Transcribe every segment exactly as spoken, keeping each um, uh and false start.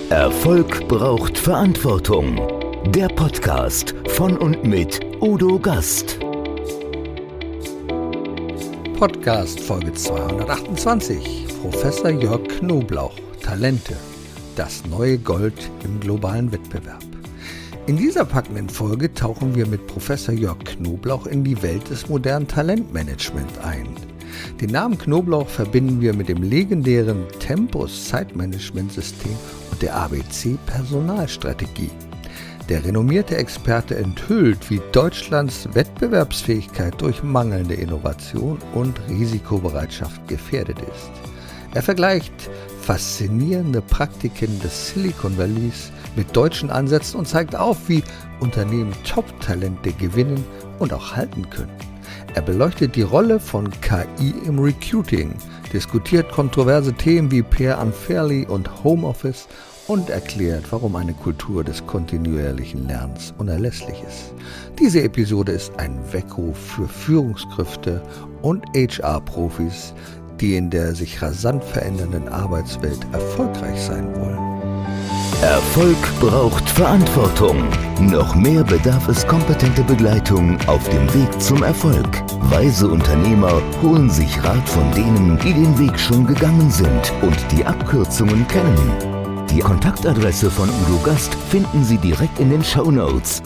Erfolg braucht Verantwortung. Der Podcast von und mit Udo Gast. Podcast Folge zweihundertachtundzwanzig. Professor Jörg Knoblauch. Talente. Das neue Gold im globalen Wettbewerb. In dieser packenden Folge tauchen wir mit Professor Jörg Knoblauch in die Welt des modernen Talentmanagement ein. Den Namen Knoblauch verbinden wir mit dem legendären Tempus Zeitmanagementsystem und der A B C Personalstrategie. Der renommierte Experte enthüllt, wie Deutschlands Wettbewerbsfähigkeit durch mangelnde Innovation und Risikobereitschaft gefährdet ist. Er vergleicht faszinierende Praktiken des Silicon Valleys mit deutschen Ansätzen und zeigt auf, wie Unternehmen Top-Talente gewinnen und auch halten können. Er beleuchtet die Rolle von K I im Recruiting, diskutiert kontroverse Themen wie Pair Unfairly und Homeoffice und erklärt, warum eine Kultur des kontinuierlichen Lernens unerlässlich ist. Diese Episode ist ein Weckruf für Führungskräfte und H R-Profis, die in der sich rasant verändernden Arbeitswelt erfolgreich sein wollen. Erfolg braucht Verantwortung. Noch mehr bedarf es kompetente Begleitung auf dem Weg zum Erfolg. Weise Unternehmer holen sich Rat von denen, die den Weg schon gegangen sind und die Abkürzungen kennen. Die Kontaktadresse von Udo Gast finden Sie direkt in den Shownotes.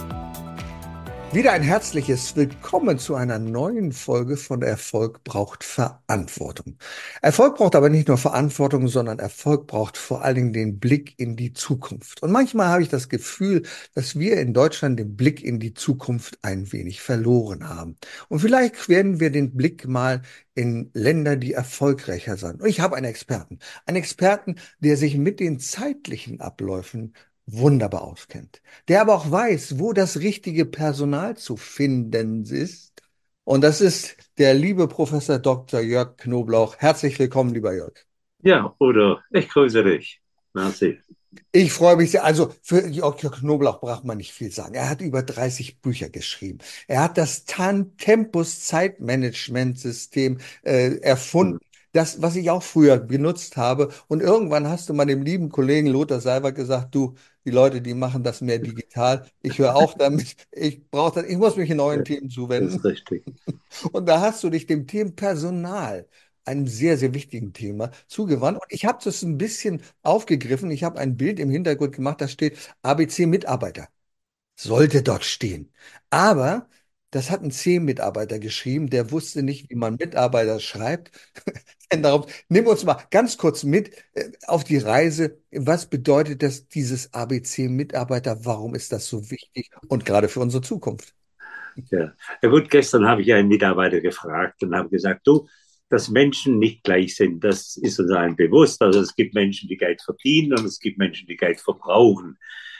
Wieder ein herzliches Willkommen zu einer neuen Folge von Erfolg braucht Verantwortung. Erfolg braucht aber nicht nur Verantwortung, sondern Erfolg braucht vor allen Dingen den Blick in die Zukunft. Und manchmal habe ich das Gefühl, dass wir in Deutschland den Blick in die Zukunft ein wenig verloren haben. Und vielleicht werden wir den Blick mal in Länder, die erfolgreicher sind. Und ich habe einen Experten, einen Experten, der sich mit den zeitlichen Abläufen wunderbar auskennt, der aber auch weiß, wo das richtige Personal zu finden ist. Und das ist der liebe Professor Doktor Jörg Knoblauch. Herzlich willkommen, lieber Jörg. Ja, Udo, ich grüße dich. Merci. Ich freue mich sehr. Also für Jörg Knoblauch braucht man nicht viel sagen. Er hat über dreißig Bücher geschrieben. Er hat das Tan Tempus Zeitmanagementsystem äh, erfunden. Das, was ich auch früher genutzt habe. Und irgendwann hast du mal dem lieben Kollegen Lothar Seiwert gesagt, du, die Leute, die machen das mehr digital. Ich höre auch damit. Ich brauche das, ich muss mich in neuen Themen Das zuwenden. ist richtig. Und da hast du dich dem Thema Personal, einem sehr, sehr wichtigen Thema, zugewandt. Und ich habe das ein bisschen aufgegriffen. Ich habe ein Bild im Hintergrund gemacht, da steht A B C Mitarbeiter. Sollte dort stehen. Aber das hat ein C-Mitarbeiter geschrieben, der wusste nicht, wie man Mitarbeiter schreibt. Darum, nimm uns mal ganz kurz mit äh, auf die Reise. Was bedeutet das, dieses A B C-Mitarbeiter? Warum ist das so wichtig und gerade für unsere Zukunft? Ja. Ja gut, gestern habe ich einen Mitarbeiter gefragt und habe gesagt, du, dass Menschen nicht gleich sind, das ist uns allen bewusst. Also es gibt Menschen, die Geld verdienen und es gibt Menschen, die Geld verbrauchen.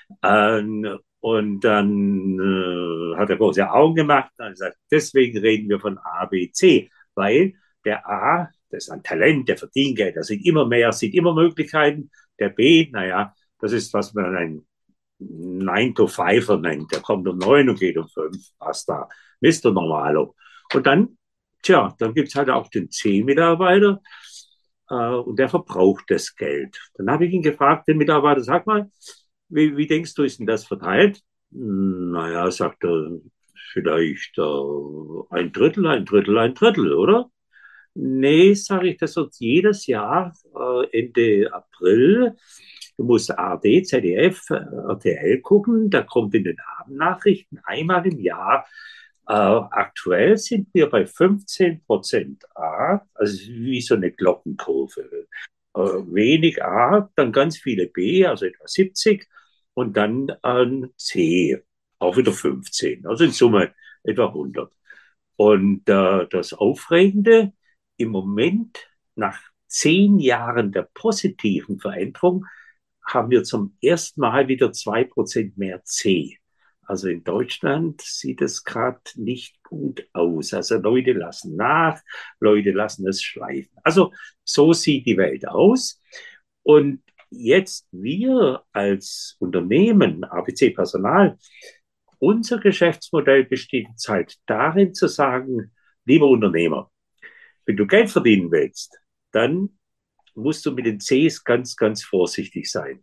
Ähm, und dann äh, hat er große Augen gemacht und hat gesagt, deswegen reden wir von A, B, C, weil der A, das ist ein Talent, der verdient Geld, der sieht immer mehr, sieht immer Möglichkeiten. Der B, naja, das ist, was man ein nine to five nennt. Der kommt um neun und geht um fünf, basta, Mister Normalo. Und dann, tja, dann gibt es halt auch den C-Mitarbeiter äh, und der verbraucht das Geld. Dann habe ich ihn gefragt, den Mitarbeiter, sag mal, wie, wie denkst du, ist denn das verteilt? Naja, sagt er, vielleicht äh, ein Drittel, ein Drittel, ein Drittel, oder? Nee, sage ich, das wird jedes Jahr äh, Ende April. Du musst A R D, Z D F, R T L gucken. Da kommt in den Abendnachrichten einmal im Jahr. Äh, aktuell sind wir bei fünfzehn Prozent A, also wie so eine Glockenkurve. Äh, wenig A, dann ganz viele B, also etwa siebzig. Und dann ein C, auch wieder fünfzehn. Also in Summe etwa hundert. Und äh, das Aufregende, im Moment, nach zehn Jahren der positiven Veränderung, haben wir zum ersten Mal wieder zwei Prozent mehr C. Also in Deutschland sieht es gerade nicht gut aus. Also Leute lassen nach, Leute lassen es schleifen. Also so sieht die Welt aus. Und jetzt wir als Unternehmen, A B C Personal, unser Geschäftsmodell besteht jetzt halt darin zu sagen, lieber Unternehmer, wenn du Geld verdienen willst, dann musst du mit den Cs ganz, ganz vorsichtig sein.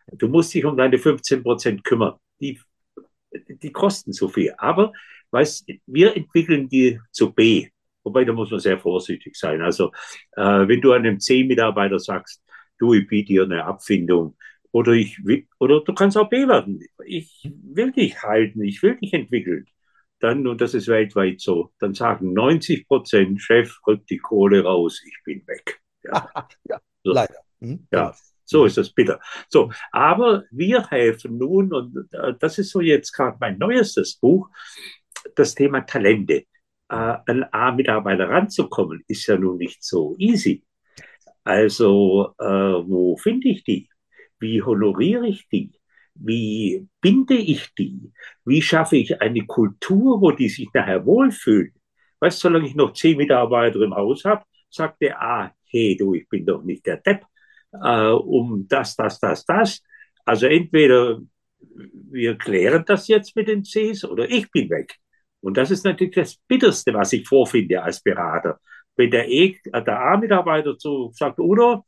Du musst dich um deine fünfzehn Prozent kümmern. Die, die kosten so viel. Aber weißt, wir entwickeln die zu B. Wobei, da muss man sehr vorsichtig sein. Also, äh, wenn du einem C-Mitarbeiter sagst, du, ich biete dir eine Abfindung, oder ich will, oder du kannst auch B werden. Ich will dich halten, ich will dich entwickeln. Dann, und das ist weltweit so, dann sagen neunzig Prozent, Chef, rück die Kohle raus, ich bin weg. Ja, Ja, so, leider. Hm, genau. ja, so ist das bitter. So, aber wir helfen nun, und äh, das ist so jetzt gerade mein neuestes Buch, das Thema Talente. Äh, an A-Mitarbeiter ranzukommen, ist ja nun nicht so easy. Also, äh, wo finde ich die? Wie honoriere ich die? Wie binde ich die? Wie schaffe ich eine Kultur, wo die sich nachher wohlfühlen? Weißt du, solange ich noch zehn Mitarbeiter im Haus habe, sagt der A, hey du, ich bin doch nicht der Depp, äh, um das, das, das, das. Also entweder wir klären das jetzt mit den Cs oder ich bin weg. Und das ist natürlich das Bitterste, was ich vorfinde als Berater. Wenn der, e, der A-Mitarbeiter so sagt, oder,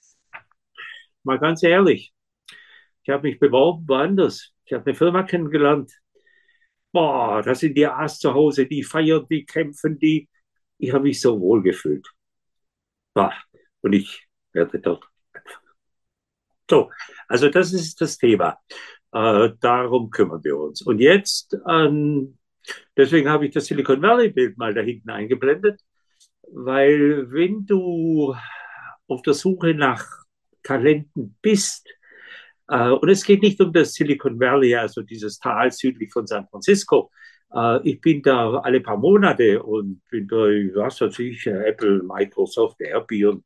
mal ganz ehrlich, ich habe mich beworben woanders. Ich habe eine Firma kennengelernt. Boah, da sind die A's zu Hause, die feiern, die kämpfen, die. Ich habe mich so wohl gefühlt. Boah, und ich werde dort. So, also das ist das Thema. Äh, darum kümmern wir uns. Und jetzt, ähm, deswegen habe ich das Silicon Valley-Bild mal da hinten eingeblendet, weil wenn du auf der Suche nach Talenten bist, äh, und es geht nicht um das Silicon Valley, also dieses Tal südlich von San Francisco. Äh, ich bin da alle paar Monate und bin da, was weiß ich, Apple, Microsoft, Airbnb,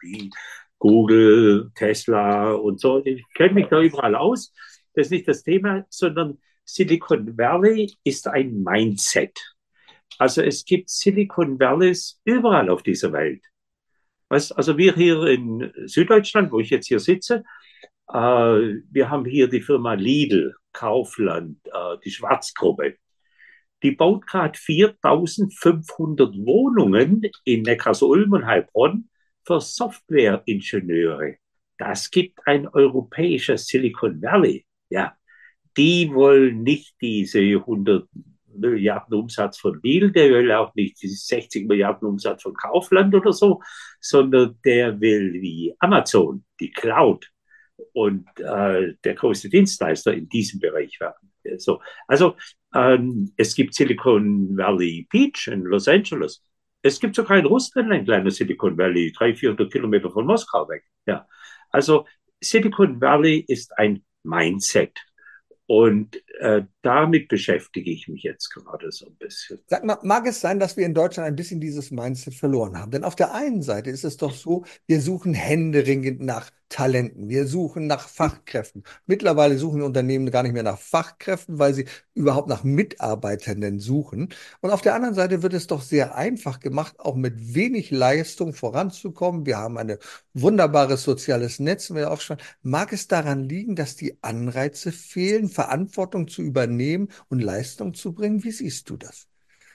Google, Tesla und so. Ich kenne mich da überall aus. Das ist nicht das Thema, sondern Silicon Valley ist ein Mindset. Also es gibt Silicon Valleys überall auf dieser Welt. Was, also wir hier in Süddeutschland, wo ich jetzt hier sitze, äh, wir haben hier die Firma Lidl, Kaufland, äh, die Schwarzgruppe. Die baut gerade viertausendfünfhundert Wohnungen in Neckarsulm und Heilbronn für Softwareingenieure. Das gibt ein europäisches Silicon Valley. Ja, die wollen nicht diese hundert Milliarden Umsatz von Lidl, der will auch nicht diese sechzig Milliarden Umsatz von Kaufland oder so, sondern der will wie Amazon, die Cloud und äh, der größte Dienstleister in diesem Bereich werden. So, also ähm, es gibt Silicon Valley Beach in Los Angeles. Es gibt sogar in Russland ein kleines Silicon Valley, dreihundert, vierhundert Kilometer von Moskau weg. Ja, also Silicon Valley ist ein Mindset. Und äh, damit beschäftige ich mich jetzt gerade so ein bisschen. Sag mal, mag es sein, dass wir in Deutschland ein bisschen dieses Mindset verloren haben? Denn auf der einen Seite ist es doch so, wir suchen händeringend nach Talenten, wir suchen nach Fachkräften. Mittlerweile suchen Unternehmen gar nicht mehr nach Fachkräften, weil sie überhaupt nach Mitarbeitenden suchen. Und auf der anderen Seite wird es doch sehr einfach gemacht, auch mit wenig Leistung voranzukommen. Wir haben ein wunderbares soziales Netz, wir auch schon. Mag es daran liegen, dass die Anreize fehlen, Verantwortung zu übernehmen und Leistung zu bringen? Wie siehst du das?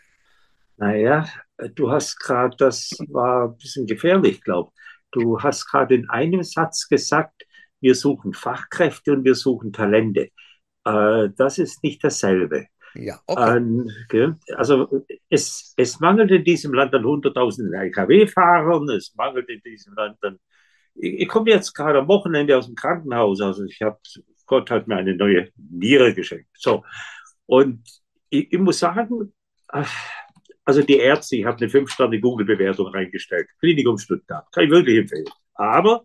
Naja, du hast gerade, das war ein bisschen gefährlich, glaube ich. Du hast gerade in einem Satz gesagt, wir suchen Fachkräfte und wir suchen Talente. Äh, das ist nicht dasselbe. Ja, okay. Ähm, also es, es mangelt in diesem Land an hunderttausend L K W-Fahrern, es mangelt in diesem Land an. Ich, ich komme jetzt gerade am Wochenende aus dem Krankenhaus, also ich habe, Gott hat mir eine neue Niere geschenkt. So, und ich, ich muss sagen, also die Ärzte, ich habe eine fünf Sterne Google-Bewertung reingestellt, Klinikum Stuttgart, kann ich wirklich empfehlen. Aber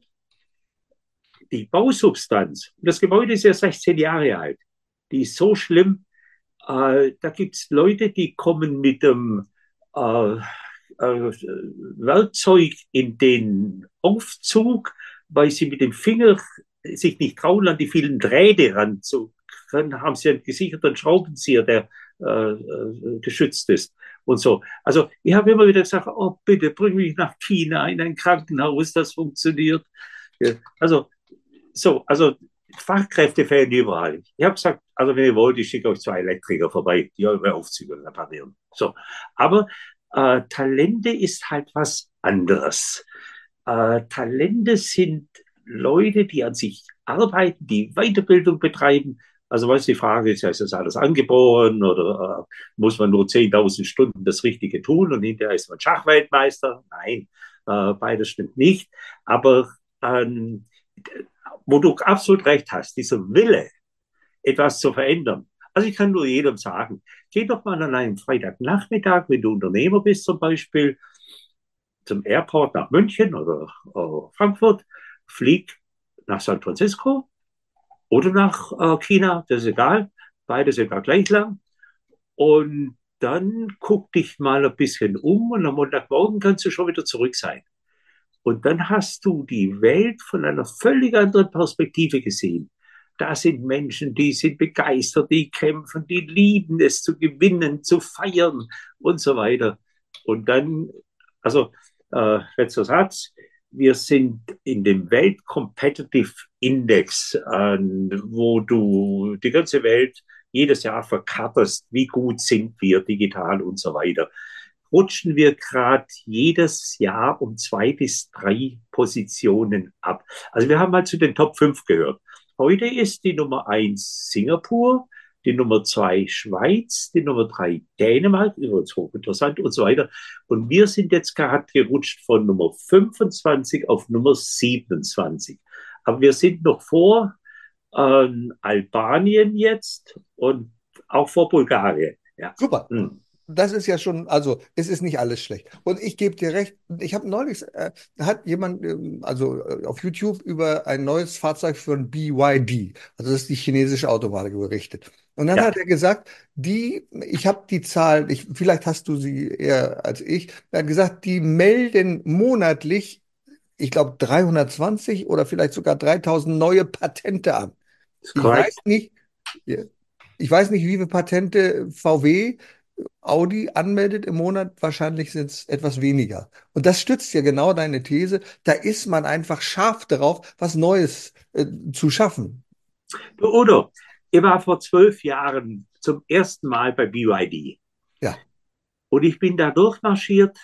die Bausubstanz, das Gebäude ist ja sechzehn Jahre alt, die ist so schlimm. Äh, da gibt es Leute, die kommen mit dem äh, äh, Werkzeug in den Aufzug, weil sie mit dem Finger sich nicht trauen, an die vielen Drähte ranzukriegen. Dann haben sie einen gesicherten Schraubenzieher, der äh, äh, geschützt ist und so. Also ich habe immer wieder gesagt, oh bitte, bring mich nach China in ein Krankenhaus, das funktioniert. Ja, also so, also Fachkräfte fehlen überall. Ich habe gesagt, also wenn ihr wollt, ich schicke euch zwei Elektriker vorbei, die eure Aufzüge reparieren. So, aber äh, Talente ist halt was anderes. Äh, Talente sind Leute, die an sich arbeiten, die Weiterbildung betreiben. Also, weißt du, die Frage ist ja, ist das alles angeboren oder äh, muss man nur zehntausend Stunden das Richtige tun und hinterher ist man Schachweltmeister? Nein, äh, beides stimmt nicht. Aber ähm, wo du absolut recht hast, dieser Wille, etwas zu verändern. Also ich kann nur jedem sagen, geh doch mal an einem Freitagnachmittag, wenn du Unternehmer bist zum Beispiel, zum Airport nach München oder, oder Frankfurt, flieg nach San Francisco oder nach äh, China, das ist egal, beides etwa gleich lang. Und dann guck dich mal ein bisschen um und am Montagmorgen kannst du schon wieder zurück sein. Und dann hast du die Welt von einer völlig anderen Perspektive gesehen. Da sind Menschen, die sind begeistert, die kämpfen, die lieben es zu gewinnen, zu feiern und so weiter. Und dann, also äh, letzter Satz, wir sind in dem Welt Competitive Index, äh, wo du die ganze Welt jedes Jahr verkatterst, wie gut sind wir digital und so weiter, rutschen wir gerade jedes Jahr um zwei bis drei Positionen ab. Also wir haben mal zu den Top fünf gehört. Heute ist die Nummer eins Singapur, die Nummer zwei Schweiz, die Nummer drei Dänemark, übrigens hochinteressant und so weiter. Und wir sind jetzt gerade gerutscht von Nummer fünfundzwanzig auf Nummer siebenundzwanzig. Aber wir sind noch vor ähm, Albanien jetzt und auch vor Bulgarien. Ja. Super. Hm. Das ist ja schon, also es ist nicht alles schlecht. Und ich gebe dir recht, ich habe neulich, äh, hat jemand, ähm, also äh, auf YouTube über ein neues Fahrzeug von B Y D, also das ist die chinesische Automarke, berichtet. Und dann Ja. hat er gesagt, die, ich habe die Zahl, ich, vielleicht hast du sie eher als ich, er hat gesagt, die melden monatlich, ich glaube dreihundertzwanzig oder vielleicht sogar dreitausend neue Patente an. Ist Ich weiß korrekt. nicht, ich weiß nicht, wie viele Patente V W Audi anmeldet im Monat, wahrscheinlich sind es etwas weniger. Und das stützt ja genau deine These. Da ist man einfach scharf darauf, was Neues äh, zu schaffen. Du Udo, ich war vor zwölf Jahren zum ersten Mal bei B Y D. Ja, Und ich bin da durchmarschiert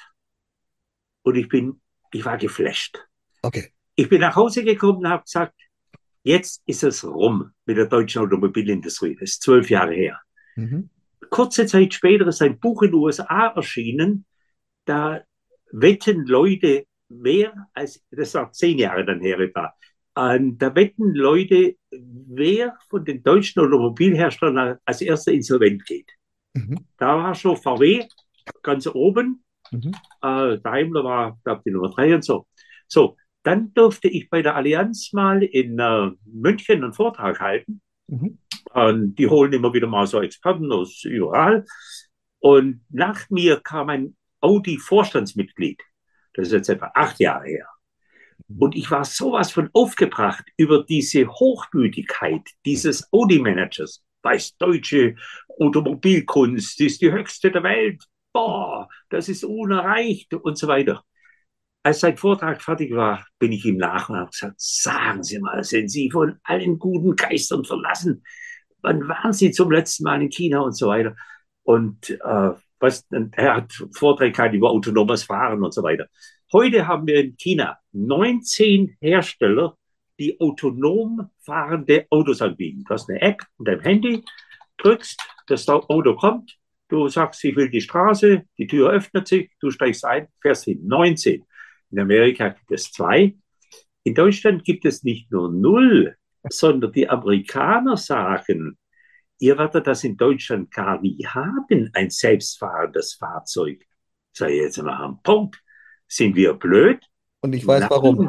und ich bin, ich war geflasht. okay. Ich bin nach Hause gekommen und habe gesagt, jetzt ist es rum mit der deutschen Automobilindustrie. Das ist zwölf Jahre her. Mhm. Kurze Zeit später ist ein Buch in den U S A erschienen, da wetten Leute mehr als, das war zehn Jahre dann her etwa, ähm, da wetten Leute, wer von den deutschen Automobilherstellern als erster insolvent geht. Mhm. Da war schon V W ganz oben, Mhm. äh, Daimler war, glaube ich, die Nummer drei und so. So, dann durfte ich bei der Allianz mal in äh, München einen Vortrag halten. Mhm. Und die holen immer wieder mal so Experten aus überall. Und nach mir kam ein Audi-Vorstandsmitglied. Das ist jetzt etwa acht Jahre her. Und ich war sowas von aufgebracht über diese Hochmütigkeit dieses Audi-Managers. Weiß, deutsche Automobilkunst ist die höchste der Welt. Boah, das ist unerreicht und so weiter. Als sein Vortrag fertig war, bin ich ihm nach und habe gesagt, sagen Sie mal, sind Sie von allen guten Geistern verlassen? Wann waren Sie zum letzten Mal in China und so weiter? Und äh, was, er hat Vorträge gehabt über autonomes Fahren und so weiter. Heute haben wir in China neunzehn Hersteller, die autonom fahrende Autos anbieten. Du hast eine App in deinem Handy, drückst, das Auto kommt, du sagst, ich will die Straße, die Tür öffnet sich, du steigst ein, fährst hin. neunzehn. In Amerika gibt es zwei. In Deutschland gibt es nicht nur null, sondern die Amerikaner sagen, ihr werdet das in Deutschland gar nie haben, ein selbstfahrendes Fahrzeug. Sei jetzt mal am Punkt. Sind wir blöd? Und ich weiß warum.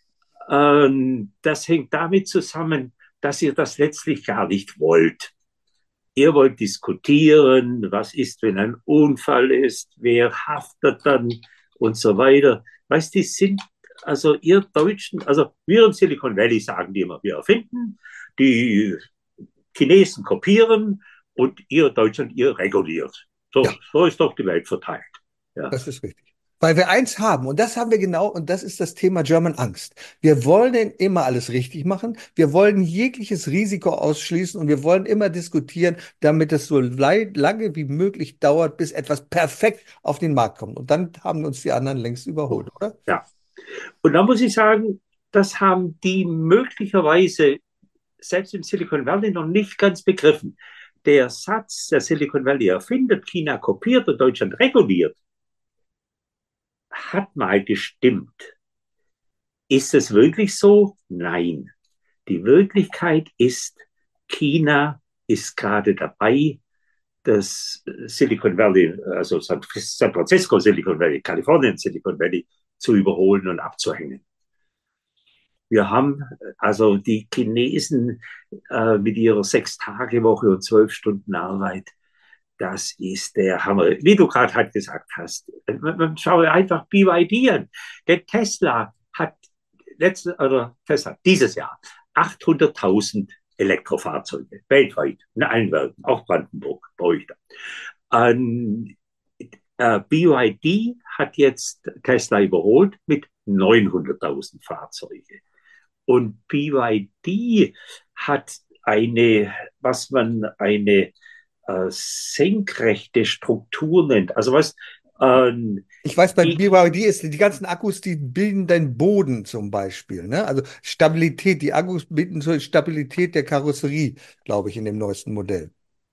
Ähm, das hängt damit zusammen, dass ihr das letztlich gar nicht wollt. Ihr wollt diskutieren, was ist, wenn ein Unfall ist, wer haftet dann und so weiter. Weißt du, die sind, also ihr Deutschen, also wir im Silicon Valley sagen die immer, wir erfinden, die Chinesen kopieren und ihr Deutschland, ihr reguliert. So, Ja. so ist doch die Welt verteilt. Ja. Das ist richtig. Weil wir eins haben, und das haben wir genau, und das ist das Thema German Angst. Wir wollen immer alles richtig machen, wir wollen jegliches Risiko ausschließen und wir wollen immer diskutieren, damit es so lange wie möglich dauert, bis etwas perfekt auf den Markt kommt. Und dann haben uns die anderen längst überholt, oder? Ja. Und da muss ich sagen, das haben die möglicherweise selbst im Silicon Valley noch nicht ganz begriffen. Der Satz, der Silicon Valley erfindet, China kopiert und Deutschland reguliert, hat mal gestimmt. Ist es wirklich so? Nein. Die Wirklichkeit ist, China ist gerade dabei, das Silicon Valley, also San Francisco Silicon Valley, Kalifornien Silicon Valley zu überholen und abzuhängen. Wir haben also die Chinesen äh, mit ihrer Sechs-Tage-Woche und zwölf Stunden Arbeit, das ist der Hammer. Wie du gerade halt gesagt hast, man, man schaue einfach B Y D an. Der Tesla hat letzte, oder Tesla dieses Jahr achthunderttausend Elektrofahrzeuge weltweit, in allen Werken, auch Brandenburg bräuchte. Ähm, äh, B Y D hat jetzt Tesla überholt mit neunhunderttausend Fahrzeuge. Und B Y D hat eine, was man eine äh, senkrechte Struktur nennt. Also was ähm, Ich weiß, bei die, B Y D ist die ganzen Akkus, die bilden den Boden zum Beispiel, ne? Also Stabilität, die Akkus bilden so Stabilität der Karosserie, glaube ich, in dem neuesten Modell.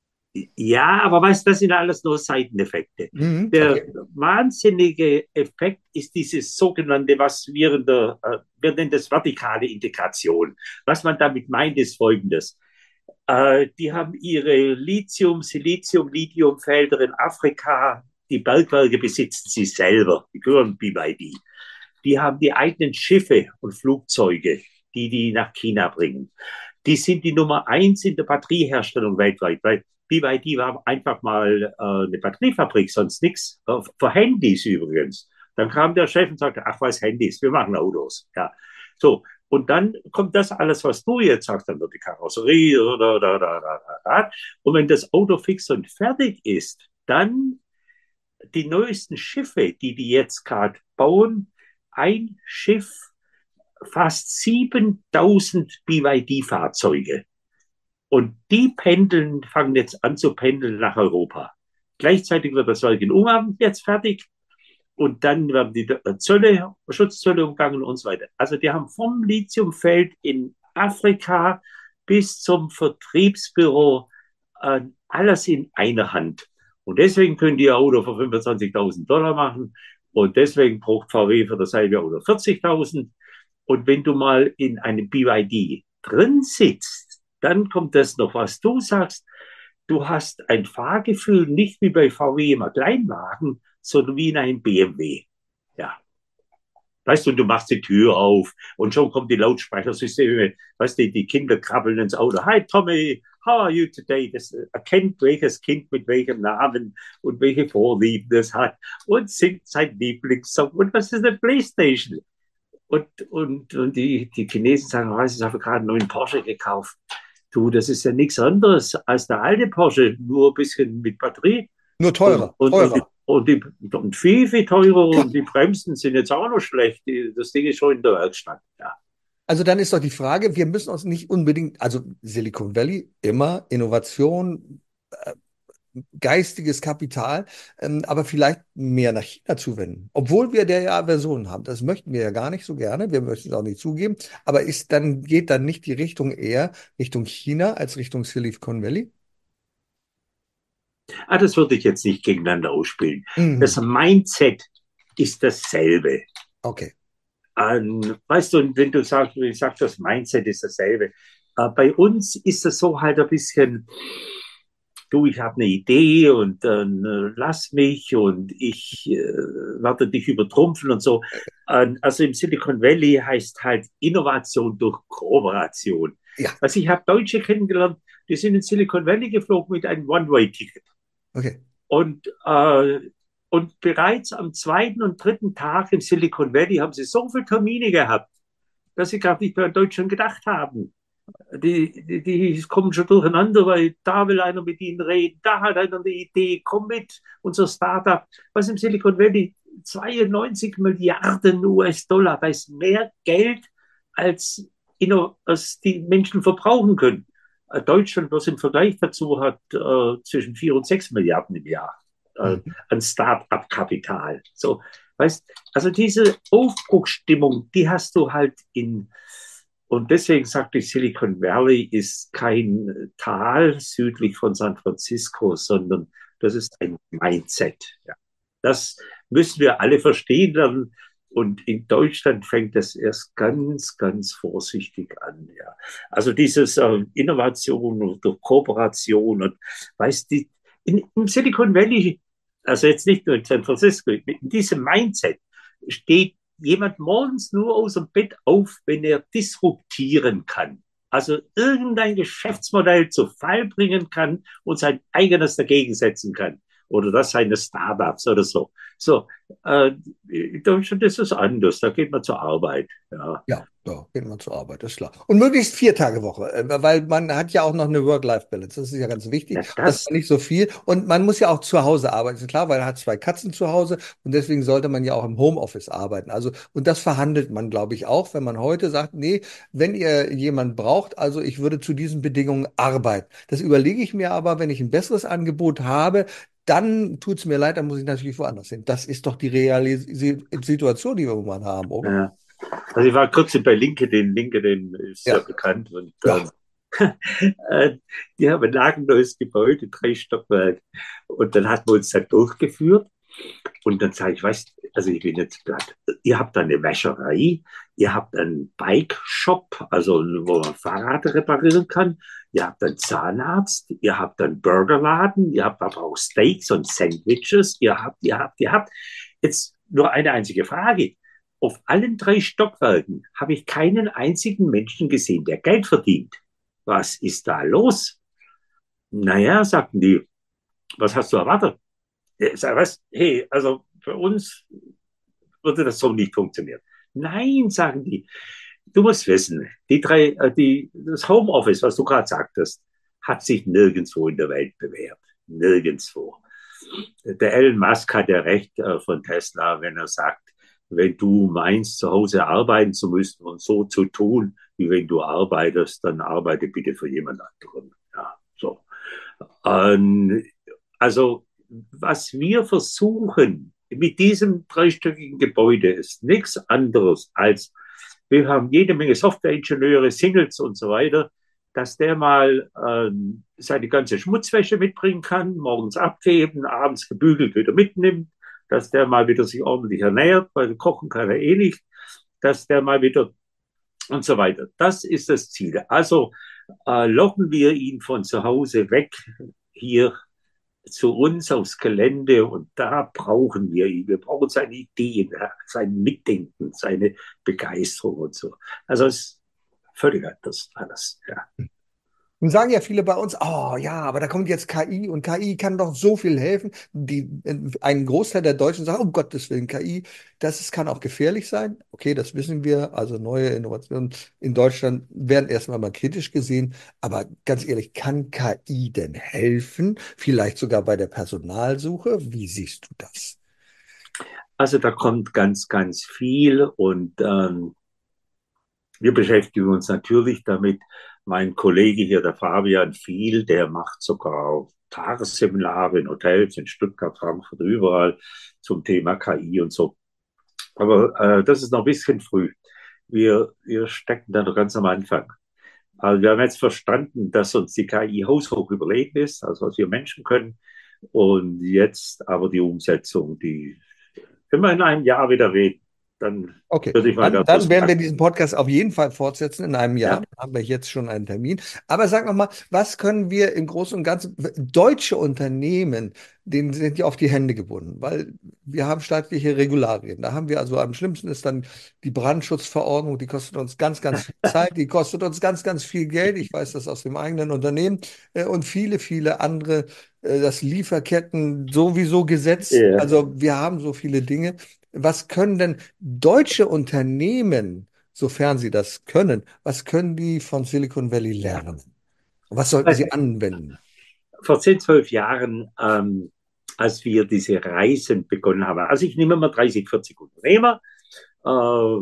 ja, aber weißt, das sind alles nur Seiteneffekte. Mhm, Der okay. wahnsinnige Effekt ist dieses sogenannte, was wir in der, äh, wir nennen das vertikale Integration. Was man damit meint, ist Folgendes. Äh, die haben ihre Lithium, Silizium, Lithiumfelder in Afrika. Die Bergwerke besitzen sie selber. Die gehören B Y D. Die haben die eigenen Schiffe und Flugzeuge, die die nach China bringen. Die sind die Nummer eins in der Batterieherstellung weltweit, weil B Y D war einfach mal äh, eine Batteriefabrik, sonst nichts. Äh, für Handys übrigens. Dann kam der Chef und sagte, ach was, Handys, wir machen Autos. Ja. So, und dann kommt das alles, was du jetzt sagst, dann wird die Karosserie, da, da, da, da, da. Und wenn das Auto fix und fertig ist, dann die neuesten Schiffe, die die jetzt gerade bauen, ein Schiff, fast siebentausend B Y D-Fahrzeuge. Und die pendeln, fangen jetzt an zu pendeln nach Europa. Gleichzeitig wird das Werk in Ungarn jetzt fertig. Und dann werden die Zölle, Schutzzölle umgangen und so weiter. Also die haben vom Lithiumfeld in Afrika bis zum Vertriebsbüro äh, alles in einer Hand. Und deswegen können die ein Auto für fünfundzwanzigtausend Dollar machen. Und deswegen braucht V W für dasselbe Auto vierzigtausend. Und wenn du mal in einem B Y D drin sitzt, dann kommt das noch, was du sagst. Du hast ein Fahrgefühl nicht wie bei V W im Kleinwagen, sondern wie in einem B M W. Ja. Weißt du, du machst die Tür auf und schon kommen die Lautsprechersysteme. Weißt du, die Kinder krabbeln ins Auto. Hi Tommy, how are you today? Das erkennt welches Kind mit welchem Namen und welche Vorlieben das hat und singt sein Lieblingssong. Und was ist eine Playstation? Und, und, und die, die Chinesen sagen, weißt du, ich habe gerade einen neuen Porsche gekauft. Du, das ist ja nichts anderes als der alte Porsche, nur ein bisschen mit Batterie. Nur Und, teurer, und, und, die, teurer. und, die, und viel, viel teurer Ja. und die Bremsen sind jetzt auch noch schlecht. Die, das Ding ist schon in der Werkstatt. Ja. Also dann ist doch die Frage, wir müssen uns nicht unbedingt, also Silicon Valley, immer Innovation, äh, geistiges Kapital, ähm, aber vielleicht mehr nach China zuwenden. Obwohl wir der ja Aversion haben. Das möchten wir ja gar nicht so gerne. Wir möchten es auch nicht zugeben. Aber ist dann, geht dann nicht die Richtung eher Richtung China als Richtung Silicon Valley? Ah, das würde ich jetzt nicht gegeneinander ausspielen. Das Mhm. Mindset ist dasselbe. Okay. Ähm, weißt du, wenn du sagst, ich sag, das Mindset ist dasselbe. Äh, bei uns ist das so halt ein bisschen, du, ich habe eine Idee und dann äh, lass mich und ich äh, werde dich übertrumpfen und so. Ähm, also im Silicon Valley heißt halt Innovation durch Kooperation. Ja, Also ich habe Deutsche kennengelernt, die sind in Silicon Valley geflogen mit einem One-Way-Ticket. okay. Und, äh, und bereits am zweiten und dritten Tag im Silicon Valley haben sie so viele Termine gehabt, dass sie gar nicht mehr an Deutschland gedacht haben. Die, die, die kommen schon durcheinander, weil da will einer mit ihnen reden, da hat einer eine Idee, komm mit, unser Startup. Was im Silicon Valley zweiundneunzig Milliarden U S-Dollar, da ist mehr Geld, als, als die Menschen verbrauchen können. Deutschland, was im Vergleich dazu hat, äh, zwischen vier und sechs Milliarden im Jahr äh, Mhm. an Start-up-Kapital. So, Weißt, also diese Aufbruchsstimmung, die hast du halt in, und deswegen sagte ich, Silicon Valley ist kein Tal südlich von San Francisco, sondern das ist ein Mindset. Ja. Das müssen wir alle verstehen lernen. Und in Deutschland fängt das erst ganz, ganz vorsichtig an. Ja. Also dieses äh, Innovation und Kooperation und weißt du, in, im Silicon Valley, also jetzt nicht nur in San Francisco, in diesem Mindset steht jemand morgens nur aus dem Bett auf, wenn er disruptieren kann. Also irgendein Geschäftsmodell zu Fall bringen kann und sein eigenes dagegen setzen kann. Oder das seines Startups oder so. So, äh, in Deutschland ist es anders. Da geht man zur Arbeit. Ja. Ja, da geht man zur Arbeit, das ist klar. Und möglichst vier Tage Woche, äh, weil man hat ja auch noch eine Work-Life-Balance. Das ist ja ganz wichtig. Ja, Das ist das, nicht so viel. Und man muss ja auch zu Hause arbeiten, ist klar, weil er hat zwei Katzen zu Hause und deswegen sollte man ja auch im Homeoffice arbeiten. Also, und das verhandelt man, glaube ich, auch, wenn man heute sagt, nee, wenn ihr jemanden braucht, also ich würde zu diesen Bedingungen arbeiten. Das überlege ich mir aber, wenn ich ein besseres Angebot habe, dann tut es mir leid, dann muss ich natürlich woanders hin. Das ist doch die reale Si- Situation, die wir im Moment haben, oder? ja. Also ich war kürzlich bei LinkedIn. LinkedIn ist Ja, sehr bekannt und ja. ähm, äh, die haben ein nagelneues Gebäude, drei Stockwerke. Und dann hat man uns da durchgeführt. Und dann sage ich, weißt also ich bin jetzt platt. Ihr habt da eine Wäscherei, ihr habt einen Bike-Shop, also wo man Fahrrad reparieren kann, ihr habt einen Zahnarzt, ihr habt einen Burgerladen, ihr habt aber auch Steaks und Sandwiches, ihr habt, ihr habt, ihr habt. Jetzt nur eine einzige Frage. Auf allen drei Stockwerken habe ich keinen einzigen Menschen gesehen, der Geld verdient. Was ist da los? Naja, sagten die, was hast du erwartet? Ich sage, was? Hey, also für uns würde das so nicht funktionieren. Nein, sagen die. Du musst wissen, die drei, äh, die, das Homeoffice, was du gerade sagtest, hat sich nirgendwo in der Welt bewährt. Nirgendwo. Der Elon Musk hat ja recht äh, von Tesla, wenn er sagt, wenn du meinst, zu Hause arbeiten zu müssen und so zu tun, wie wenn du arbeitest, dann arbeite bitte für jemand anderen. Ja, so. Ähm, also, was wir versuchen mit diesem dreistöckigen Gebäude ist nichts anderes als, wir haben jede Menge Softwareingenieure, Singles und so weiter, dass der mal ähm, seine ganze Schmutzwäsche mitbringen kann, morgens abgeben, abends gebügelt wieder mitnimmt, dass der mal wieder sich ordentlich ernährt, weil kochen kann er eh nicht, dass der mal wieder und so weiter. Das ist das Ziel. Also äh, locken wir ihn von zu Hause weg hier zu uns aufs Gelände und da brauchen wir ihn. Wir brauchen seine Ideen, sein Mitdenken, seine Begeisterung und so. Also es ist völlig anders alles. Ja. Nun sagen ja viele bei uns, oh ja, aber da kommt jetzt K I und K I kann doch so viel helfen. Die, ein Großteil der Deutschen sagt, um Gottes Willen, K I, das ist, kann auch gefährlich sein. Okay, das wissen wir. Also neue Innovationen in Deutschland werden erstmal mal kritisch gesehen. Aber ganz ehrlich, kann K I denn helfen? Vielleicht sogar bei der Personalsuche? Wie siehst du das? Also da kommt ganz, ganz viel und ähm, wir beschäftigen uns natürlich damit. Mein Kollege hier, der Fabian Viel, der macht sogar Tagesseminare in Hotels in Stuttgart, Frankfurt, überall zum Thema K I und so. Aber äh, das ist noch ein bisschen früh. Wir, wir stecken da noch ganz am Anfang. Also wir haben jetzt verstanden, dass uns die K I haushoch überlegen ist, also was wir Menschen können. Und jetzt aber die Umsetzung, die, wenn wir in einem Jahr wieder reden, dann Okay, würde ich mal dann, ganz dann was werden wir sagen. diesen Podcast auf jeden Fall fortsetzen in einem Jahr. Ja. Dann haben wir jetzt schon einen Termin. Aber sag noch mal, was können wir im Großen und Ganzen, deutsche Unternehmen, denen sind ja auf die Hände gebunden, weil wir haben staatliche Regularien. Da haben wir also am schlimmsten ist dann die Brandschutzverordnung, die kostet uns ganz, ganz viel Zeit, die kostet uns ganz, ganz viel Geld. Ich weiß das aus dem eigenen Unternehmen äh, und viele, viele andere, äh, das Lieferketten sowieso Gesetz. Ja. Also wir haben so viele Dinge. Was können denn deutsche Unternehmen, sofern sie das können, was können die von Silicon Valley lernen? Was sollten Also, sie anwenden? vor zehn, zwölf Jahren, ähm, als wir diese Reisen begonnen haben, also ich nehme mal dreißig, vierzig Unternehmer, äh,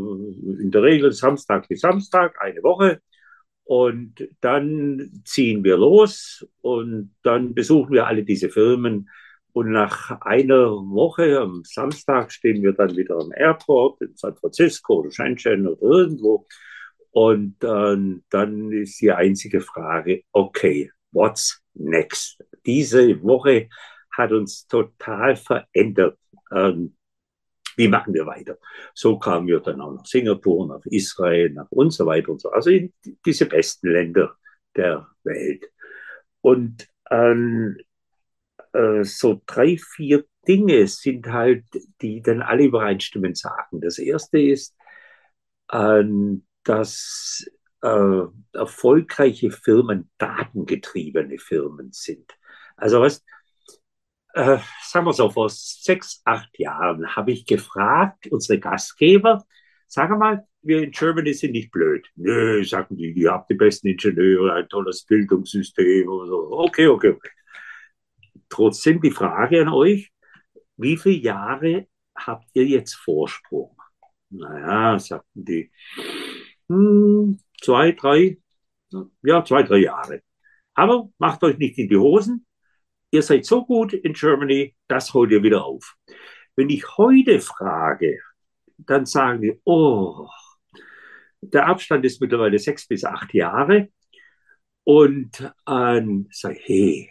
in der Regel Samstag bis Samstag, eine Woche. Und dann ziehen wir los und dann besuchen wir alle diese Firmen Und nach einer Woche, am Samstag, stehen wir dann wieder am Airport in San Francisco oder Shenzhen oder irgendwo. Und ähm, dann ist die einzige Frage, okay, what's next? Diese Woche hat uns total verändert. Ähm, wie machen wir weiter? So kamen wir dann auch nach Singapur, nach Israel, nach und so weiter und so. Also in diese besten Länder der Welt. Und ähm, äh, so drei, vier Dinge sind halt, die dann alle übereinstimmend sagen. Das erste ist, ähm, dass äh, erfolgreiche Firmen datengetriebene Firmen sind. Also was, äh, sagen wir so, vor sechs, acht Jahren habe ich gefragt, unsere Gastgeber, sag mal, wir in Germany sind nicht blöd. Nö, sagen die, ihr habt die besten Ingenieure, ein tolles Bildungssystem und so. Okay, okay, okay. Trotzdem die Frage an euch, wie viele Jahre habt ihr jetzt Vorsprung? Naja, sagten die, hm, zwei, drei, ja, zwei, drei Jahre. Aber macht euch nicht in die Hosen. Ihr seid so gut in Germany, das holt ihr wieder auf. Wenn ich heute frage, dann sagen die, oh, der Abstand ist mittlerweile sechs bis acht Jahre. Und ähm, sag, hey,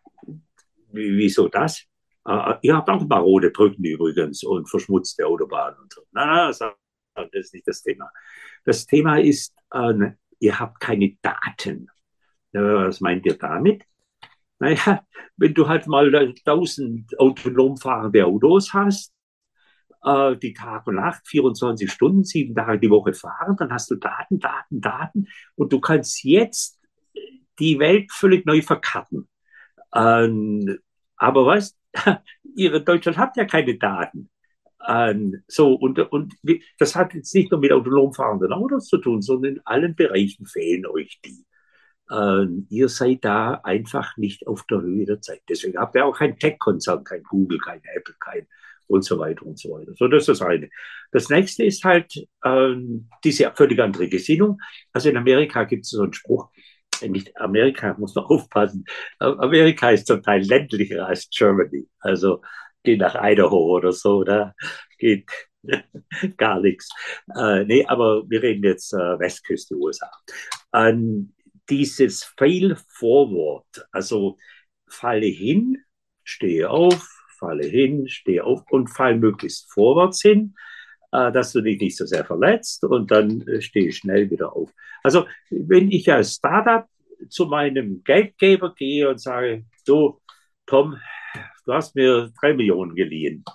wieso das? Äh, ihr habt auch marode Brücken übrigens und verschmutzte Autobahnen und so. Na, na, das ist nicht das Thema. Das Thema ist, äh, ihr habt keine Daten. Ja, was meint ihr damit? Naja, wenn du halt mal tausend autonom fahrende Autos hast, äh, die Tag und Nacht, vierundzwanzig Stunden, sieben Tage die Woche fahren, dann hast du Daten, Daten, Daten und du kannst jetzt die Welt völlig neu verkarten. Ähm, aber was? Ihr in Deutschland habt ja keine Daten. Ähm, so, und, und das hat jetzt nicht nur mit autonom fahrenden Autos zu tun, sondern in allen Bereichen fehlen euch die. Ähm, ihr seid da einfach nicht auf der Höhe der Zeit. Deswegen habt ihr auch kein Tech-Konzern, kein Google, kein Apple, kein und so weiter und so weiter. So, das ist das eine. Das nächste ist halt ähm, diese völlig andere Gesinnung. Also in Amerika gibt es so einen Spruch, nicht Amerika, muss man aufpassen. Amerika ist zum Teil ländlicher als Germany. Also geh nach Idaho oder so, da geht gar nichts. Äh, nee, aber wir reden jetzt äh, Westküste U S A. Ähm, dieses Fail Forward, also falle hin, stehe auf, falle hin, stehe auf und fall möglichst vorwärts hin, äh, dass du dich nicht so sehr verletzt und dann äh, stehe ich schnell wieder auf. Also wenn ich als Startup zu meinem Geldgeber gehe und sage, du, Tom, du hast mir drei Millionen geliehen.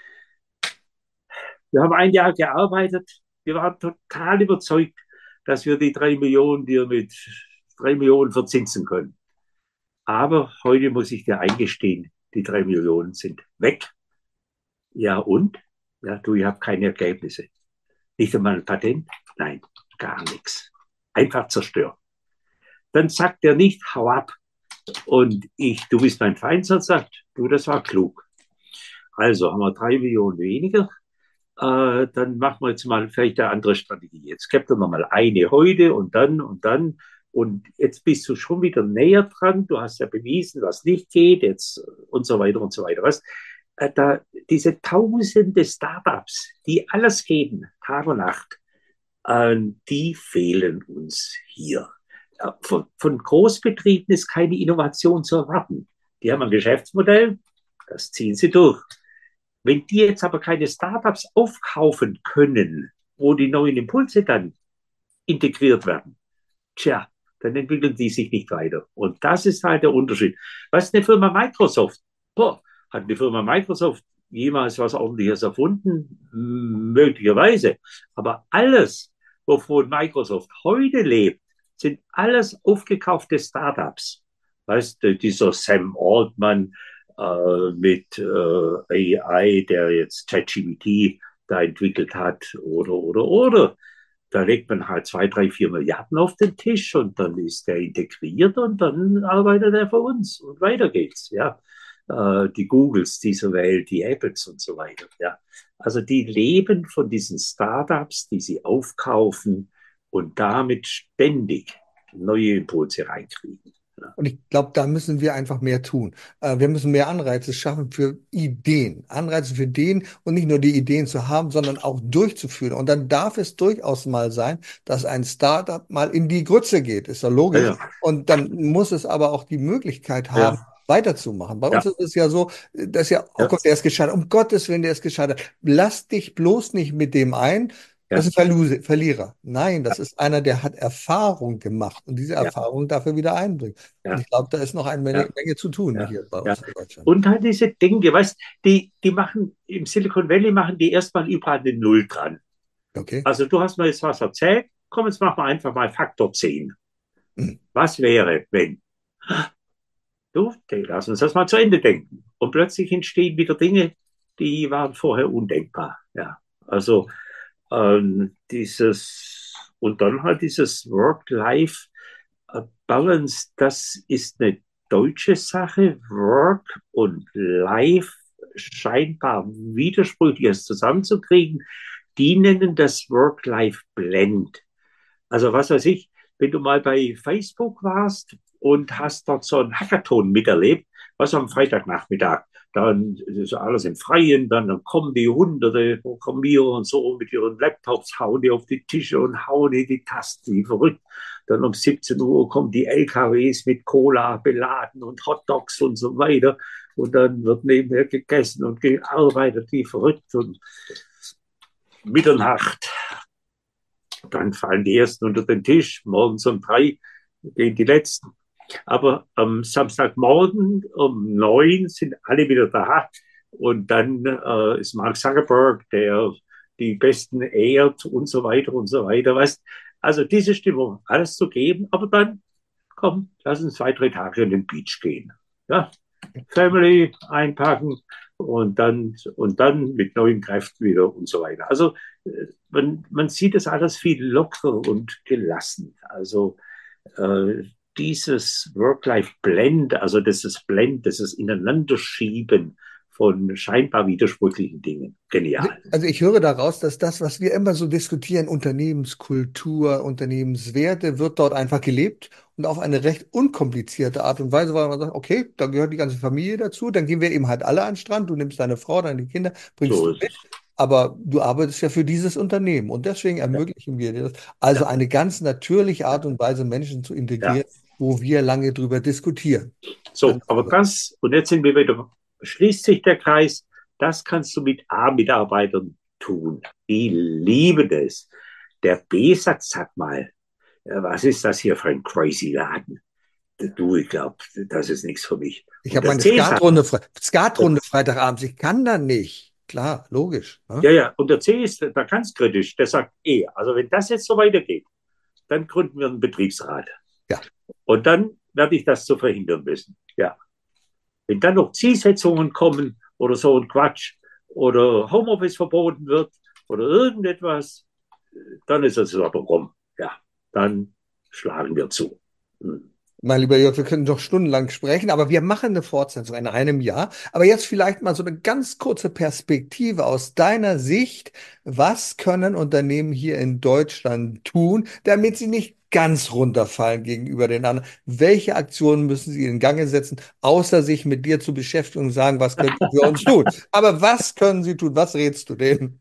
Wir haben ein Jahr gearbeitet. Wir waren total überzeugt, dass wir die drei Millionen dir mit drei Millionen verzinsen können. Aber heute muss ich dir eingestehen, die drei Millionen sind weg. Ja und? Ja, du, ihr habt keine Ergebnisse. Nicht einmal ein Patent? Nein, gar nichts. Einfach zerstört. Dann sagt er nicht, hau ab. Und ich, du bist mein Feind, sondern sagt, du, das war klug. Also haben wir drei Millionen weniger. Äh, dann machen wir jetzt mal vielleicht eine andere Strategie. Jetzt gibt er noch mal eine heute und dann und dann. Und jetzt bist du schon wieder näher dran. Du hast ja bewiesen, was nicht geht, jetzt und so weiter und so weiter. Was? Äh, da, diese tausende Startups, die alles geben, Tag und Nacht, äh, die fehlen uns hier. Von, von Großbetrieben ist keine Innovation zu erwarten. Die haben ein Geschäftsmodell, das ziehen sie durch. Wenn die jetzt aber keine Startups aufkaufen können, wo die neuen Impulse dann integriert werden, tja, dann entwickeln die sich nicht weiter. Und das ist halt der Unterschied. Was ist eine Firma Microsoft? Boah, hat eine Firma Microsoft jemals was Ordentliches erfunden? Möglicherweise. Aber alles, wovon Microsoft heute lebt, sind alles aufgekaufte Startups. Weißt du, dieser Sam Altman äh, mit äh, A I, der jetzt ChatGPT da entwickelt hat, oder, oder, oder. Da legt man halt zwei, drei, vier Milliarden auf den Tisch und dann ist der integriert und dann arbeitet er für uns und weiter geht's, ja. Äh, die Googles dieser Welt, die Apples und so weiter, ja. Also die leben von diesen Startups, die sie aufkaufen und damit ständig neue Impulse reinkriegen. Und ich glaube, da müssen wir einfach mehr tun. Äh, wir müssen mehr Anreize schaffen für Ideen. Anreize für Ideen und nicht nur die Ideen zu haben, sondern auch durchzuführen. Und dann darf es durchaus mal sein, dass ein Startup mal in die Grütze geht. Ist ja Ja, logisch. ja, Und dann muss es aber auch die Möglichkeit haben, ja, weiterzumachen. Bei uns ja, ist es ja so, dass ja, oh ja, Gott, der ist gescheitert. Um Gottes Willen, der ist gescheitert. Lass dich bloß nicht mit dem ein. Das ja, ist ein Verluse- Verlierer. Nein, das ist einer, der hat Erfahrung gemacht und diese ja, Erfahrung dafür wieder einbringen. Und ja, ich glaube, da ist noch eine Menge, ja, Menge zu tun ja, hier bei ja. uns in Deutschland. Und halt diese Dinge, weißt, die, die machen im Silicon Valley machen die erstmal überall eine Null dran. Okay? Also du hast mir jetzt was erzählt, komm, jetzt machen wir einfach mal Faktor zehn. Hm. Was wäre, wenn? Du, lass uns das mal zu Ende denken. Und plötzlich entstehen wieder Dinge, die waren vorher undenkbar. Ja, also ähm, dieses, und dann halt dieses Work-Life-Balance, das ist eine deutsche Sache. Work und Life scheinbar widersprüchliches zusammenzukriegen. Die nennen das Work-Life-Blend. Also was weiß ich, wenn du mal bei Facebook warst und hast dort so einen Hackathon miterlebt, was am Freitagnachmittag, dann ist alles im Freien, dann, dann kommen die hunderte Programmierer und so mit ihren Laptops, hauen die auf die Tische und hauen in die Tasten, wie verrückt. Dann um siebzehn Uhr kommen die L K Ws mit Cola beladen und Hotdogs und so weiter. Und dann wird nebenher gegessen und gearbeitet, wie verrückt. Und Mitternacht, dann fallen die ersten unter den Tisch, morgens um drei gehen die letzten. Aber am Samstagmorgen um neun sind alle wieder da. Und dann äh, ist Mark Zuckerberg, der die Besten ehrt und so weiter und so weiter. Weißt? Also diese Stimmung, alles zu geben, aber dann, komm, lass uns zwei, drei Tage an den Beach gehen. Ja? Family einpacken und dann, und dann mit neuen Kräften wieder und so weiter. Also man, man sieht das alles viel lockerer und gelassen. Also äh, dieses Work-Life-Blend, also dieses Blend, dieses Ineinanderschieben von scheinbar widersprüchlichen Dingen. Also Genial. also ich höre daraus, dass das, was wir immer so diskutieren, Unternehmenskultur, Unternehmenswerte, wird dort einfach gelebt und auf eine recht unkomplizierte Art und Weise, weil man sagt, okay, da gehört die ganze Familie dazu, dann gehen wir eben halt alle an den Strand, du nimmst deine Frau, deine Kinder, bringst So du ist mit, es. aber du arbeitest ja für dieses Unternehmen und deswegen Ja, ermöglichen wir dir das. Also ja, eine ganz natürliche ja, Art und Weise, Menschen zu ja. integrieren, wo wir lange drüber diskutieren. So, aber das, und jetzt sind wir wieder, schließt sich der Kreis, das kannst du mit A-Mitarbeitern tun. Die lieben es. Der B-Satz sagt mal, ja, was ist das hier für ein crazy Laden? Du, ich glaube, das ist nichts für mich. Ich Und habe der meine C-Satz, Skatrunde, Fre Skatrunde Freitagabends. Ich kann da nicht. Klar, logisch. Ne? ja, ja, und der C ist da ganz kritisch, der sagt eh, also wenn das jetzt so weitergeht, dann gründen wir einen Betriebsrat. Ja. Und dann werde ich das zu verhindern wissen. Ja. Wenn dann noch Zielsetzungen kommen oder so ein Quatsch oder Homeoffice verboten wird oder irgendetwas, dann ist es aber rum. Ja, dann schlagen wir zu. Hm. Mein lieber Jörg, wir können doch stundenlang sprechen, aber wir machen eine Fortsetzung in einem Jahr. Aber jetzt vielleicht mal so eine ganz kurze Perspektive aus deiner Sicht. Was können Unternehmen hier in Deutschland tun, damit sie nicht ganz runterfallen gegenüber den anderen? Welche Aktionen müssen sie in Gange setzen, außer sich mit dir zu beschäftigen und sagen, was könnt ihr für uns tun? Aber was können sie tun? Was rätst du denen?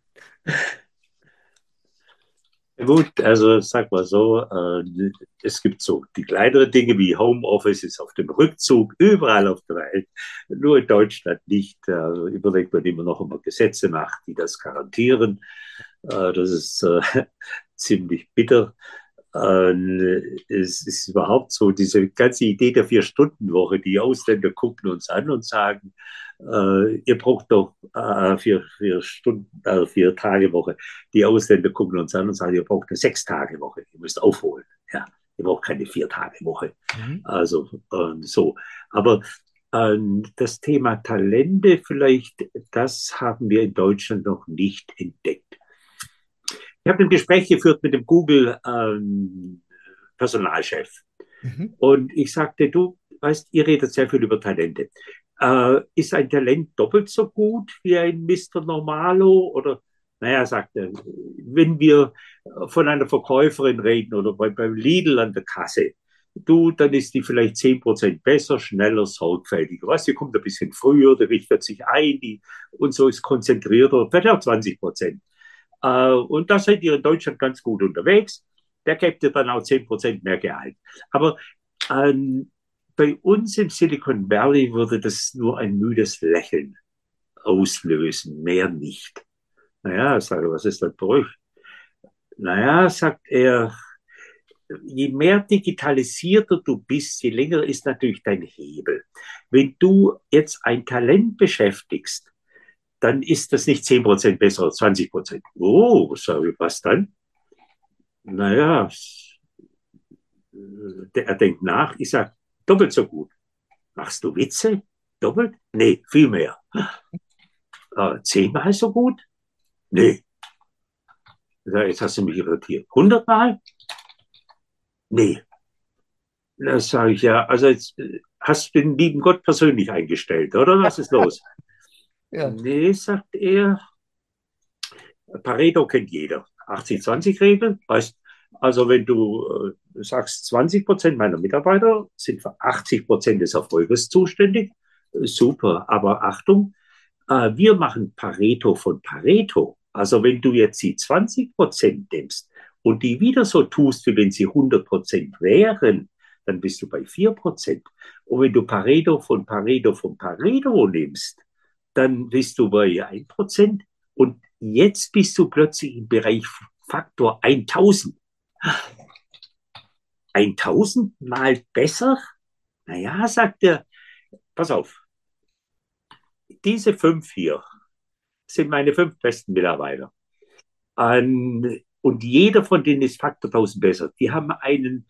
Gut, also sag mal so, äh, es gibt so die kleineren Dinge wie Homeoffice ist auf dem Rückzug überall auf der Welt, nur in Deutschland nicht. Äh, überlegt man immer noch, ob man Gesetze macht, die das garantieren. Äh, das ist äh, ziemlich bitter. Äh, es ist überhaupt so, diese ganze Idee der Vier-Stunden-Woche, die Ausländer gucken uns an und sagen, äh, ihr braucht doch äh, vier, vier Stunden, äh, vier Tage Woche. Die Ausländer gucken uns an und sagen, ihr braucht eine sechs Tage Woche. Ihr müsst aufholen. Ja, ihr braucht keine vier Tage Woche. Mhm. Also äh, so. Aber äh, das Thema Talente vielleicht, das haben wir in Deutschland noch nicht entdeckt. Ich habe ein Gespräch geführt mit dem Google ähm, Personalchef. Mhm. Und ich sagte, du weißt, ihr redet sehr viel über Talente. Äh, ist ein Talent doppelt so gut wie ein Mister Normalo? Oder, naja, sagt er, wenn wir von einer Verkäuferin reden oder bei, beim Lidl an der Kasse, du, dann ist die vielleicht zehn Prozent besser, schneller, sorgfältiger. Was, die kommt ein bisschen früher, die richtet sich ein, die, und so ist konzentrierter, vielleicht auch zwanzig Prozent. Äh, und da seid ihr in Deutschland ganz gut unterwegs. Der gibt dir dann auch zehn Prozent mehr Gehalt. Aber ähm, bei uns im Silicon Valley würde das nur ein müdes Lächeln auslösen, mehr nicht. Naja, ich sage, was ist das bei euch? Naja, sagt er, je mehr digitalisierter du bist, je länger ist natürlich dein Hebel. Wenn du jetzt ein Talent beschäftigst, dann ist das nicht zehn Prozent besser als zwanzig Prozent. Oh, sage ich, was dann? Naja, er denkt nach, ich sage, doppelt so gut. Machst du Witze? Doppelt? Nee, viel mehr. Äh, zehnmal so gut? Nee. Jetzt hast du mich irritiert. Hundertmal? Nee. Da sage ich ja, also jetzt hast du den lieben Gott persönlich eingestellt, oder? Was ist los? Ja. Nee, sagt er. Pareto kennt jeder. achtzig zwanzig Regel. Heißt, also wenn du äh, sagst, zwanzig Prozent meiner Mitarbeiter sind für achtzig Prozent des Erfolges zuständig, äh, super. Aber Achtung, äh, wir machen Pareto von Pareto. Also wenn du jetzt die zwanzig Prozent nimmst und die wieder so tust, wie wenn sie hundert Prozent wären, dann bist du bei vier Prozent. Und wenn du Pareto von Pareto von Pareto nimmst, dann bist du bei ein Prozent. Und jetzt bist du plötzlich im Bereich Faktor tausend. tausend mal besser? Naja, sagt er, pass auf, diese fünf hier sind meine fünf besten Mitarbeiter. Und jeder von denen ist Faktor tausend besser. Die haben einen,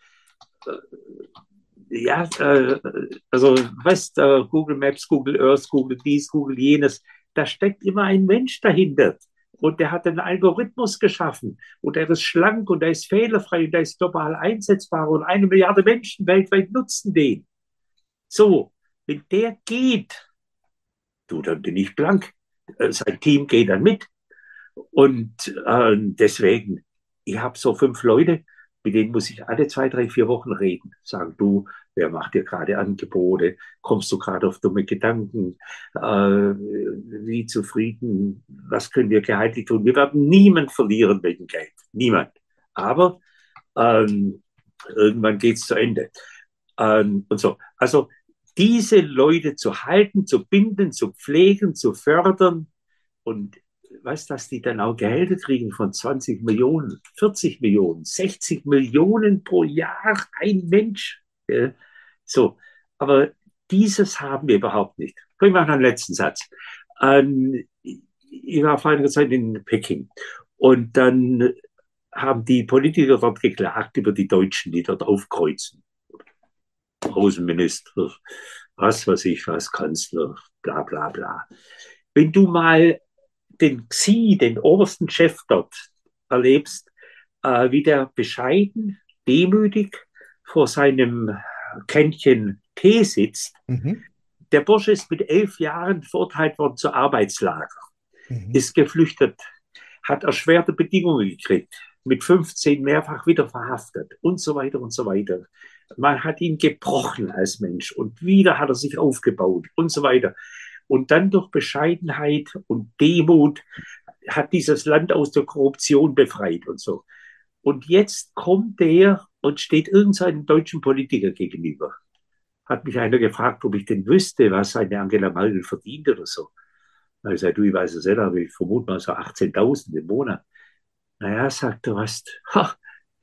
äh, ja, äh, also, weißt du, Google Maps, Google Earth, Google dies, Google jenes, da steckt immer ein Mensch dahinter. Und der hat einen Algorithmus geschaffen. Und der ist schlank und der ist fehlerfrei und der ist global einsetzbar. Und eine Milliarde Menschen weltweit nutzen den. So, wenn der geht, du, dann bin ich blank. Sein Team geht dann mit. Und äh, deswegen, ich habe so fünf Leute, mit denen muss ich alle zwei, drei, vier Wochen reden. Sagen, du, wer macht dir gerade Angebote? Kommst du gerade auf dumme Gedanken? Äh, wie zufrieden? Was können wir gehaltlich tun? Wir werden niemand verlieren wegen Geld. Niemand. Aber ähm, irgendwann geht es zu Ende. Ähm, und so. Also diese Leute zu halten, zu binden, zu pflegen, zu fördern und weißt du, dass die dann auch Gehälter kriegen von zwanzig Millionen, vierzig Millionen, sechzig Millionen pro Jahr, ein Mensch. Ja. So, aber dieses haben wir überhaupt nicht. Ich mache noch einen letzten Satz. Ähm, ich war vor einiger Zeit in Peking und dann haben die Politiker dort geklagt über die Deutschen, die dort aufkreuzen. Außenminister, was weiß ich was, Kanzler, bla bla bla. Wenn du mal den Xi, den obersten Chef dort, erlebst, äh, wie der bescheiden, demütig vor seinem Kännchen Tee sitzt. Mhm. Der Bursche ist mit elf Jahren verurteilt worden zu Arbeitslager, mhm. ist geflüchtet, hat erschwerte Bedingungen gekriegt, mit fünfzehn mehrfach wieder verhaftet und so weiter und so weiter. Man hat ihn gebrochen als Mensch und wieder hat er sich aufgebaut und so weiter. Und dann durch Bescheidenheit und Demut hat dieses Land aus der Korruption befreit und so. Und jetzt kommt der und steht irgendeinem deutschen Politiker gegenüber. Hat mich einer gefragt, ob ich denn wüsste, was eine Angela Merkel verdient oder so. Da ich gesagt, du, ich weiß es nicht, aber ich vermute mal so achtzehntausend im Monat. Naja, sagt er, was? Ha,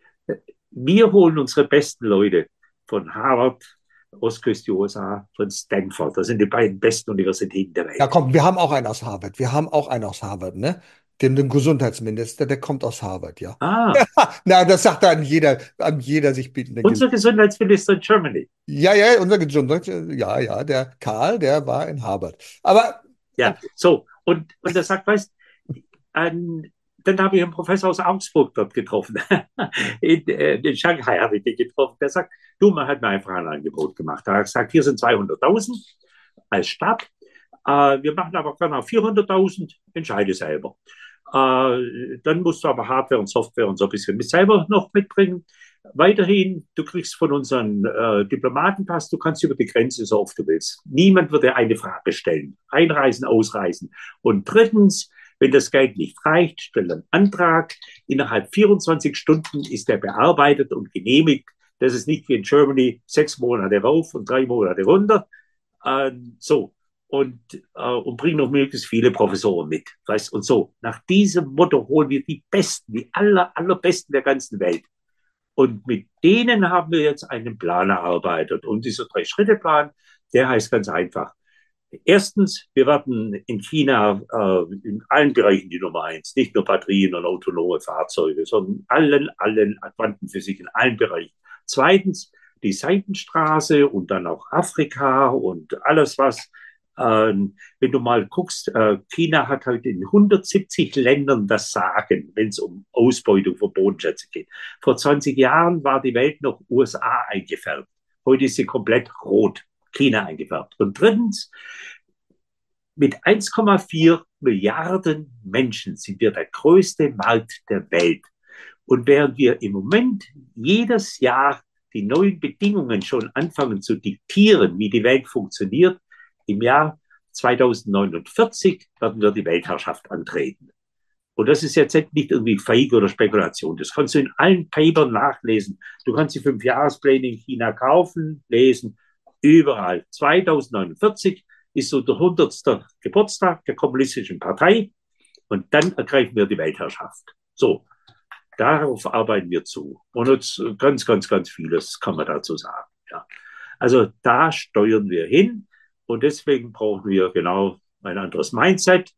wir holen unsere besten Leute von Harvard, Ostküste U S A, von Stanford. Das sind die beiden besten Universitäten der Welt. Ja, komm, wir haben auch einen aus Harvard. Wir haben auch einen aus Harvard, ne? Den, den Gesundheitsminister, der kommt aus Harvard, ja. Ah. Na, das sagt an jeder, an jeder sich bietende. Unser Gesundheitsminister in Germany. Ja, ja, unser Gesundheitsminister, ja, ja, der Karl, der war in Harvard. Aber. Ja, so. Und, und er sagt, weißt du, dann habe ich einen Professor aus Augsburg dort getroffen. In, äh, in Shanghai habe ich den getroffen. Der sagt, du, man hat mir einfach ein Angebot gemacht. Er hat gesagt, hier sind zweihunderttausend als Stadt. Äh, wir machen aber gerne auch vierhunderttausend. Entscheide selber. Äh, dann musst du aber Hardware und Software und so ein bisschen mit selber noch mitbringen. Weiterhin, du kriegst von unseren äh, Diplomatenpass, du kannst über die Grenze so oft du willst. Niemand wird dir eine Frage stellen. Einreisen, ausreisen. Und drittens, wenn das Geld nicht reicht, stell einen Antrag. Innerhalb vierundzwanzig Stunden ist der bearbeitet und genehmigt. Das ist nicht wie in Germany, sechs Monate rauf und drei Monate runter. Äh, so. Und, äh, und bring noch möglichst viele Professoren mit. Weißt? Und so. Nach diesem Motto holen wir die Besten, die aller, allerbesten der ganzen Welt. Und mit denen haben wir jetzt einen Plan erarbeitet. Und dieser Drei-Schritte-Plan, der heißt ganz einfach. Erstens, wir werden in China äh, in allen Bereichen die Nummer eins, nicht nur Batterien und autonome Fahrzeuge, sondern allen, allen Quantenphysik in allen Bereichen. Zweitens, die Seidenstraße und dann auch Afrika und alles was. Ähm, wenn du mal guckst, äh, China hat heute in hundertsiebzig Ländern das Sagen, wenn es um Ausbeutung von Bodenschätzen geht. Vor zwanzig Jahren war die Welt noch U S A eingefärbt. Heute ist sie komplett rot, China eingefärbt. Und drittens, mit eins Komma vier Milliarden Menschen sind wir der größte Markt der Welt. Und während wir im Moment jedes Jahr die neuen Bedingungen schon anfangen zu diktieren, wie die Welt funktioniert, im Jahr zweitausendneunundvierzig werden wir die Weltherrschaft antreten. Und das ist jetzt nicht irgendwie Feige oder Spekulation. Das kannst du in allen Papern nachlesen. Du kannst die Fünfjahrespläne in China kaufen, lesen, überall. zweitausendneunundvierzig ist so der hundertste Geburtstag der Kommunistischen Partei und dann ergreifen wir die Weltherrschaft. So, darauf arbeiten wir zu. Und jetzt ganz, ganz, ganz vieles kann man dazu sagen. Ja. Also da steuern wir hin. Und deswegen brauchen wir genau ein anderes Mindset,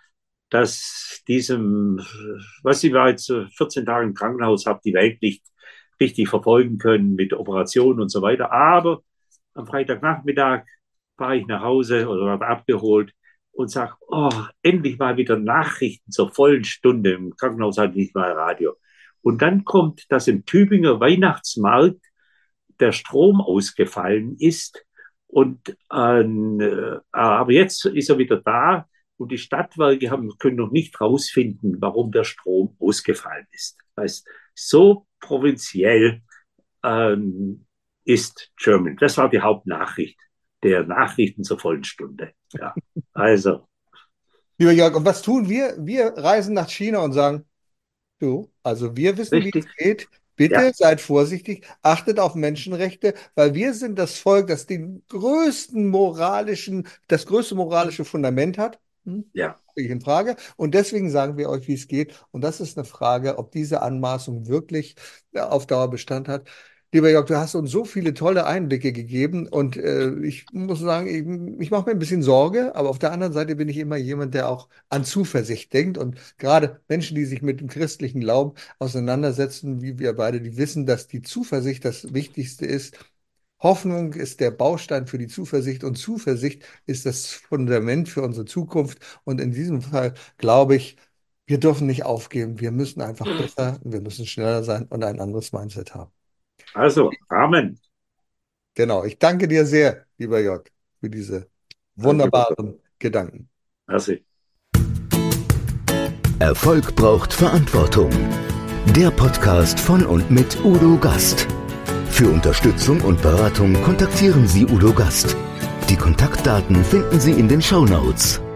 dass diesem, was ich jetzt vierzehn Tage im Krankenhaus habe, die Welt nicht richtig verfolgen können mit Operationen und so weiter. Aber am Freitagnachmittag fahre ich nach Hause oder werde abgeholt und sage, oh, endlich mal wieder Nachrichten zur vollen Stunde. Im Krankenhaus hat nicht mal Radio. Und dann kommt, dass im Tübinger Weihnachtsmarkt der Strom ausgefallen ist. Und, äh, aber jetzt ist er wieder da und die Stadtwerke haben, können noch nicht rausfinden, warum der Strom ausgefallen ist. Das heißt, so provinziell ähm, ist German. Das war die Hauptnachricht der Nachrichten zur vollen Stunde. Ja, also. Lieber Jörg, und was tun wir? Wir reisen nach China und sagen, du, also wir wissen, Richtig. wie es geht. Bitte ja. Seid vorsichtig, achtet auf Menschenrechte, weil wir sind das Volk, das den größten moralischen, das größte moralische Fundament hat. Hm? Ja. In Frage. Und deswegen sagen wir euch, wie es geht. Und das ist eine Frage, ob diese Anmaßung wirklich auf Dauer Bestand hat. Lieber Jörg, du hast uns so viele tolle Einblicke gegeben und äh, ich muss sagen, ich, ich mache mir ein bisschen Sorge, aber auf der anderen Seite bin ich immer jemand, der auch an Zuversicht denkt und gerade Menschen, die sich mit dem christlichen Glauben auseinandersetzen, wie wir beide, die wissen, dass die Zuversicht das Wichtigste ist. Hoffnung ist der Baustein für die Zuversicht und Zuversicht ist das Fundament für unsere Zukunft und in diesem Fall glaube ich, wir dürfen nicht aufgeben, wir müssen einfach besser, wir müssen schneller sein und ein anderes Mindset haben. Also, Amen. Genau, ich danke dir sehr, lieber Jörg, für diese wunderbaren Gedanken. Merci. Erfolg braucht Verantwortung. Der Podcast von und mit Udo Gast. Für Unterstützung und Beratung kontaktieren Sie Udo Gast. Die Kontaktdaten finden Sie in den Shownotes.